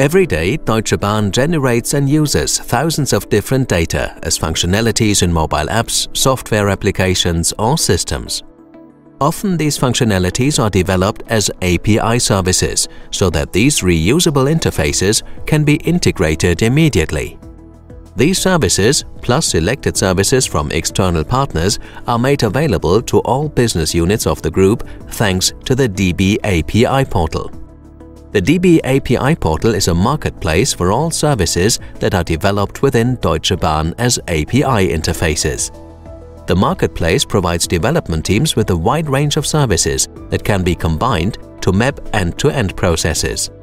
Every day, Deutsche Bahn generates and uses thousands of different data as functionalities in mobile apps, software applications or systems. Often these functionalities are developed as API services so that these reusable interfaces can be integrated immediately. These services, plus selected services from external partners, are made available to all business units of the group thanks to the DB API portal. The DB API portal is a marketplace for all services that are developed within Deutsche Bahn as API interfaces. The marketplace provides development teams with a wide range of services that can be combined to map end-to-end processes.